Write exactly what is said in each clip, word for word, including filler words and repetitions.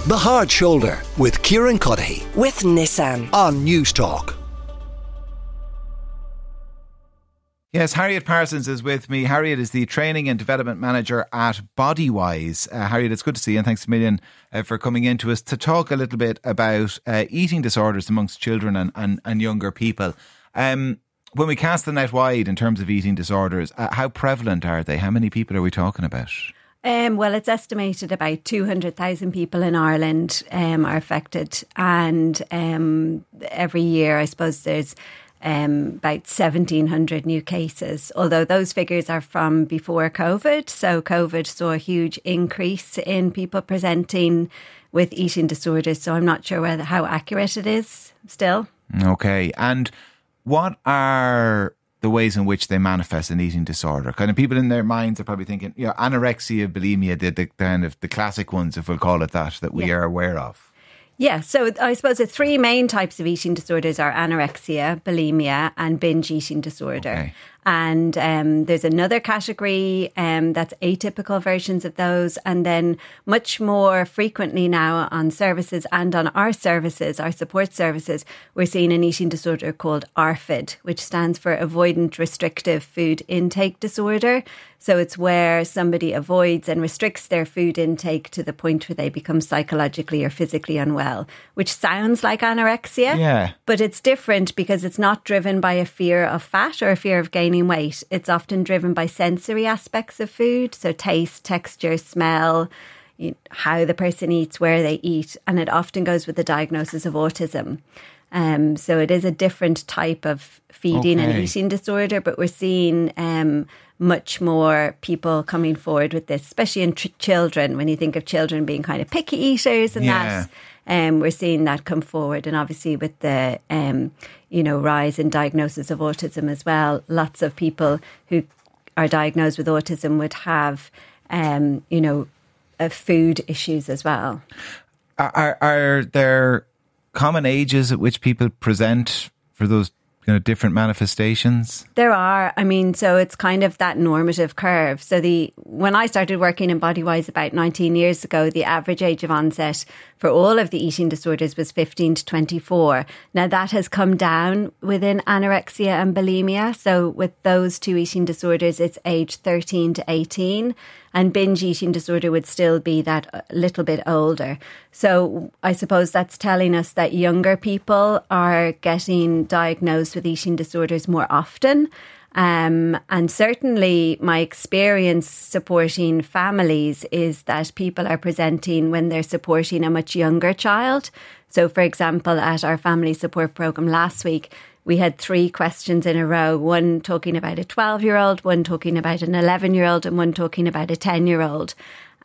The Hard Shoulder with Kieran Cuddihy with Nissan on News Talk. Yes, Harriet Parsons is with me. Harriet is the Training and Development Manager at Bodywise. Uh, Harriet, it's good to see you, and thanks a million uh, for coming in to us to talk a little bit about uh, eating disorders amongst children and, and, and younger people. Um, when we cast the net wide in terms of eating disorders, uh, how prevalent are they? How many people are we talking about? Um, well, it's estimated about two hundred thousand people in Ireland um, are affected. And um, every year, I suppose there's um, about seventeen hundred new cases, although those figures are from before COVID. So COVID saw a huge increase in people presenting with eating disorders. So I'm not sure whether how accurate it is still. Okay. And what are the ways in which they manifest an eating disorder? Kind of people in their minds are probably thinking, you know, anorexia, bulimia, the, the kind of the classic ones, if we'll call it that, that we yeah. are aware of. Yeah, so I suppose the three main types of eating disorders are anorexia, bulimia and binge eating disorder. Okay. And um, there's another category um, that's atypical versions of those. And then much more frequently now on services and on our services, our support services, we're seeing an eating disorder called A R F I D, which stands for Avoidant Restrictive Food Intake Disorder. So it's where somebody avoids and restricts their food intake to the point where they become psychologically or physically unwell, which sounds like anorexia. Yeah. But it's different because it's not driven by a fear of fat or a fear of gaining weight. It's often driven by sensory aspects of food, so taste, texture, smell, you know, how the person eats, where they eat, and it often goes with the diagnosis of autism. Um, so it is a different type of feeding okay. and eating disorder, but we're seeing um, much more people coming forward with this, especially in tr- children. When you think of children being kind of picky eaters and yeah. that. Um, we're seeing that come forward, and obviously with the um, you know rise in diagnosis of autism as well, lots of people who are diagnosed with autism would have um, you know uh, food issues as well. Are, are there common ages at which people present for those you know, different manifestations? There are. I mean, so it's kind of that normative curve. So the when I started working in Bodywise about nineteen years ago, the average age of onset for all of the eating disorders was fifteen to twenty-four. Now that has come down within anorexia and bulimia. So with those two eating disorders, it's age thirteen to eighteen. And binge eating disorder would still be that little bit older. So I suppose that's telling us that younger people are getting diagnosed with eating disorders more often. Um, and certainly my experience supporting families is that people are presenting when they're supporting a much younger child. So for example, at our family support programme last week, we had three questions in a row, one talking about a twelve-year-old, one talking about an eleven-year-old, and one talking about a ten-year-old.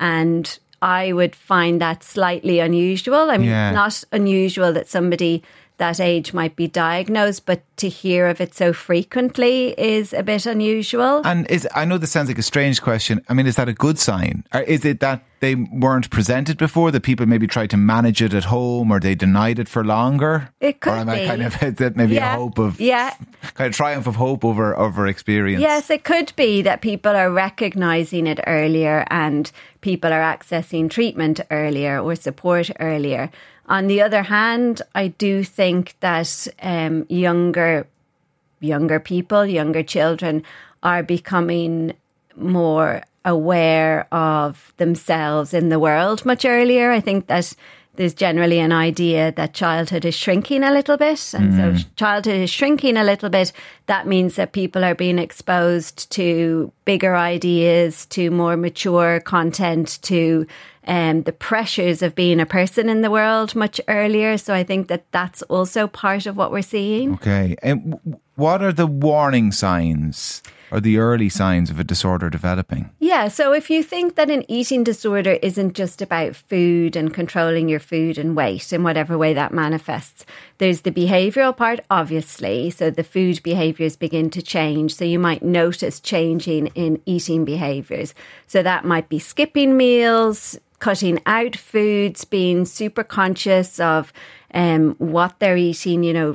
And I would find that slightly unusual. I mean, yeah. not unusual that somebody that age might be diagnosed, but to hear of it so frequently is a bit unusual. And is I know this sounds like a strange question. I mean, is that a good sign? Or is it that they weren't presented before, that people maybe tried to manage it at home, or they denied it for longer? It could or am be. I kind of, is that maybe yeah. a hope of, yeah. kind of triumph of hope over, over experience? Yes, it could be that people are recognising it earlier and people are accessing treatment earlier or support earlier. On the other hand, I do think that um, younger younger people, younger children are becoming more aware of themselves in the world much earlier. I think that there's generally an idea that childhood is shrinking a little bit. And mm. so childhood is shrinking a little bit. That means that people are being exposed to bigger ideas, to more mature content, to um, the pressures of being a person in the world much earlier. So I think that that's also part of what we're seeing. Okay. And what are the warning signs or the early signs of a disorder developing? Yeah, so if you think that an eating disorder isn't just about food and controlling your food and weight in whatever way that manifests, there's the behavioural part, obviously. So the food behaviours begin to change. So you might notice changing in eating behaviours. So that might be skipping meals, cutting out foods, being super conscious of um, what they're eating, you know,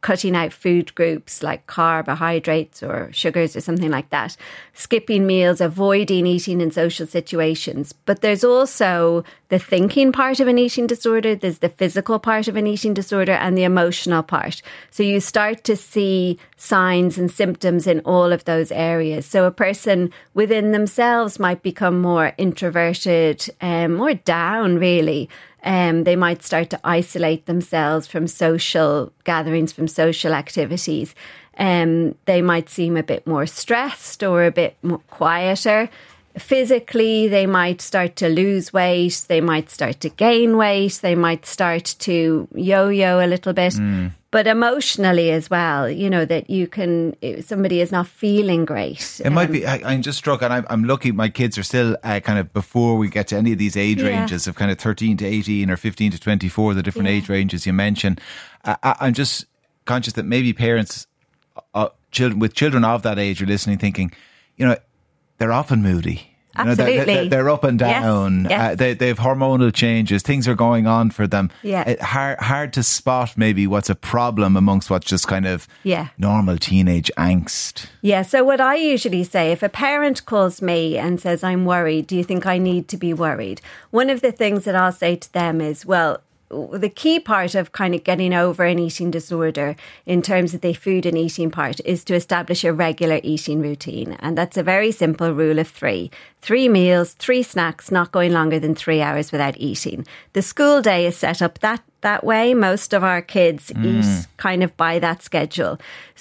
cutting out food groups like carbohydrates or sugars or something like that, skipping meals, avoiding eating in social situations. But there's also the thinking part of an eating disorder, there's the physical part of an eating disorder, and the emotional part. So you start to see signs and symptoms in all of those areas. So a person within themselves might become more introverted, um, more down really. Um, they might start to isolate themselves from social gatherings, from social activities. Um, they might seem a bit more stressed or a bit more quieter. Physically, they might start to lose weight. They might start to gain weight. They might start to yo-yo a little bit. Mm. But emotionally as well, you know, that you can, somebody is not feeling great. It um, might be, I, I'm just struck, and I'm, I'm lucky my kids are still uh, kind of before we get to any of these age yeah. ranges of kind of thirteen to eighteen or fifteen to twenty-four, the different yeah. age ranges you mentioned. Uh, I, I'm just conscious that maybe parents uh, children with children of that age are listening thinking, you know, they're often moody. You know, Absolutely. they're, they're, they're up and down. Yes, yes. Uh, they, they have hormonal changes. Things are going on for them. Yeah. It, hard, hard to spot maybe what's a problem amongst what's just kind of yeah. normal teenage angst. Yeah. So what I usually say, if a parent calls me and says, I'm worried, do you think I need to be worried? One of the things that I'll say to them is, well, the key part of kind of getting over an eating disorder in terms of the food and eating part is to establish a regular eating routine. And that's a very simple rule of three. Three meals, three snacks, not going longer than three hours without eating. The school day is set up that that way. Most of our kids mm. eat kind of by that schedule.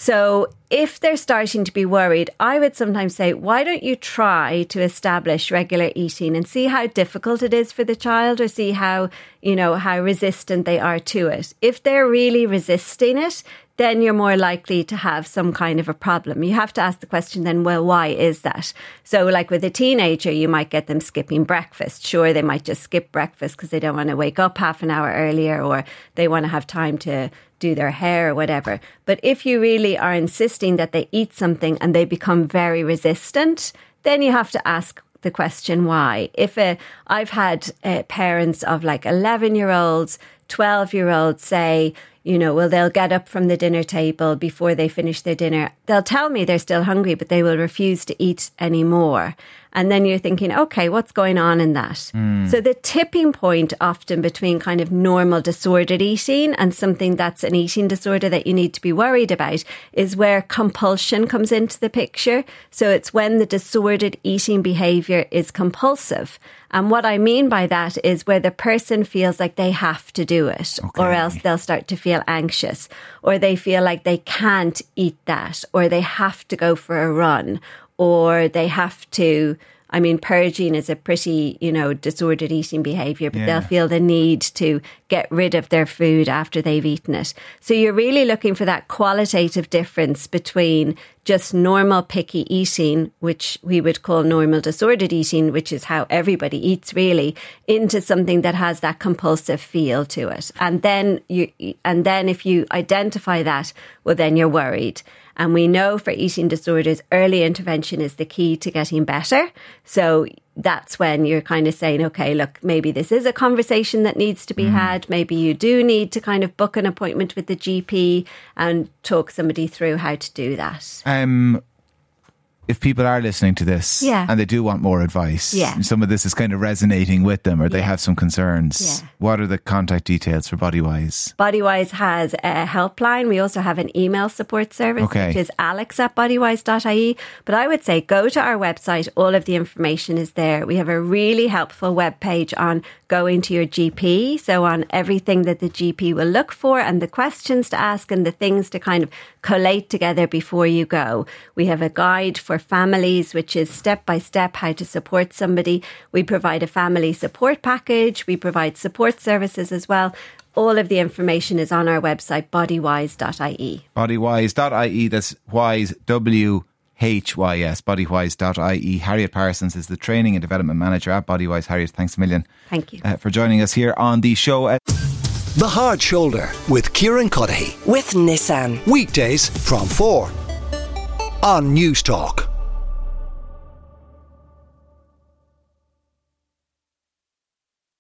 So if they're starting to be worried, I would sometimes say, why don't you try to establish regular eating and see how difficult it is for the child, or see how, you know, how resistant they are to it. If they're really resisting it, then you're more likely to have some kind of a problem. You have to ask the question then, well, why is that? So like with a teenager, you might get them skipping breakfast. Sure, they might just skip breakfast because they don't want to wake up half an hour earlier, or they want to have time to do their hair or whatever. But if you really are insisting that they eat something and they become very resistant, then you have to ask the question why. If a, I've had uh, parents of like eleven year olds, twelve year olds say, you know, well, they'll get up from the dinner table before they finish their dinner. They'll tell me they're still hungry, but they will refuse to eat anymore. And then you're thinking, okay, what's going on in that? Mm. So the tipping point often between kind of normal disordered eating and something that's an eating disorder that you need to be worried about is where compulsion comes into the picture. So it's when the disordered eating behavior is compulsive. And what I mean by that is where the person feels like they have to do it, okay. or else they'll start to feel anxious, or they feel like they can't eat that, or they have to go for a run, or they have to, I mean, purging is a pretty, you know, disordered eating behaviour, but yeah. they'll feel the need to get rid of their food after they've eaten it. So you're really looking for that qualitative difference between just normal picky eating, which we would call normal disordered eating, which is how everybody eats really, into something that has that compulsive feel to it. And then you, and then if you identify that, well, then you're worried. And we know for eating disorders, early intervention is the key to getting better. So that's when you're kind of saying, okay, look, maybe this is a conversation that needs to be mm. had. Maybe you do need to kind of book an appointment with the G P and talk somebody through how to do that. Um, if people are listening to this yeah. and they do want more advice, yeah. and some of this is kind of resonating with them, or they yeah. have some concerns, yeah. what are the contact details for Bodywise? Bodywise has a helpline. We also have an email support service, okay. which is alex at bodywise dot I E. But I would say go to our website. All of the information is there. We have a really helpful webpage on going to your G P. So on everything that the G P will look for and the questions to ask and the things to kind of collate together before you go. We have a guide for families, which is step by step how to support somebody. We provide a family support package. We provide support services as well. All of the information is on our website, bodywise dot I E. bodywise dot I E, that's wise, W H Y S, bodywise dot I E. Harriet Parsons is the Training and Development Manager at Bodywise. Harriet, thanks a million. Thank you. Uh, for joining us here on the show. Uh, The Hard Shoulder with Kieran Cuddihy. With Nissan. Weekdays from four on News Talk.